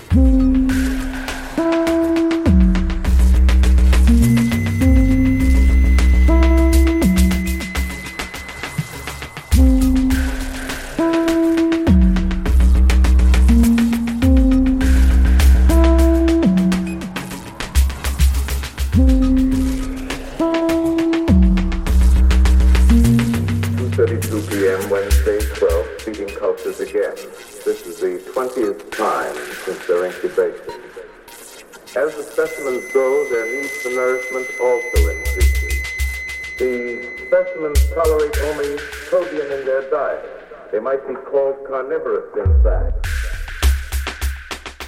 Wednesday, 12th, feeding cultures again. This is the 20th time since their incubation. As the specimens grow, their need for nourishment also increases. The specimens tolerate only protein in their diet. They might be called carnivorous, in fact.